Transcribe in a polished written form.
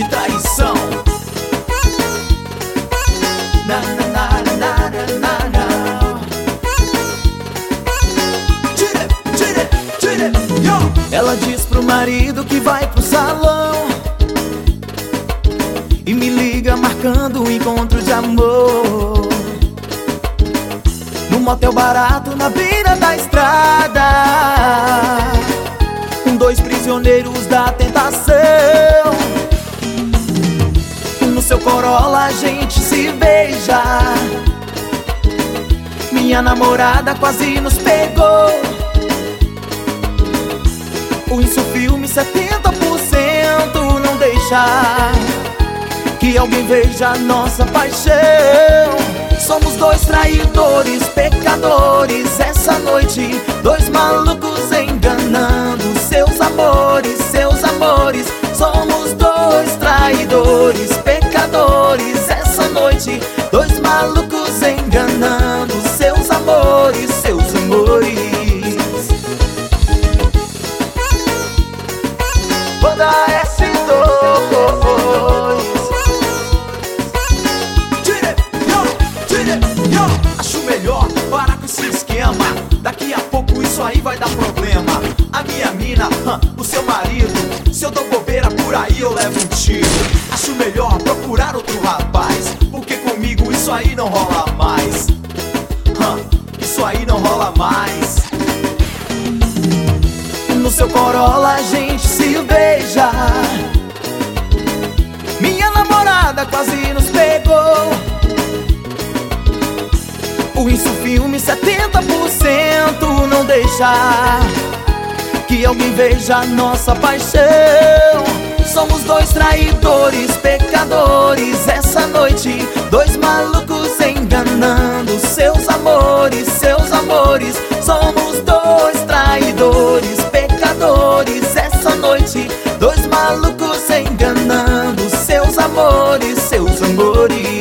traição. Na, na, na, na, na, na, na. Tire, tire, tire, yo. Ela diz pro marido que vai pro salão e me liga marcando um encontro de amor num motel barato na beira da estrada, com dois prisioneiros da tentação. No seu Corolla a gente se beija, minha namorada quase nos pegou. O Insufilme 70% não deixa que alguém veja nossa paixão. Somos dois traidores, pecadores, essa noite, dois malucos enganando seus amores, seus amores. Somos dois traidores, pecadores, essa noite, dois malucos enganando seus amores, seus amores. Banda S2. Acho melhor parar com esse esquema, daqui a pouco isso aí vai dar problema. A minha mina, o seu marido, se eu dou bobeira por aí eu levo um tiro. Acho melhor procurar outro rapaz, porque comigo isso aí não rola mais. Isso aí não rola mais. No seu Corolla a gente se beija, minha namorada quase nos pegou. O Insufilme 70% não deixa que alguém veja nossa paixão. Somos dois traidores, pecadores, essa noite, dois malucos enganando seus amores, seus amores. Somos dois traidores, pecadores, essa noite, dois malucos enganando seus amores, seus amores.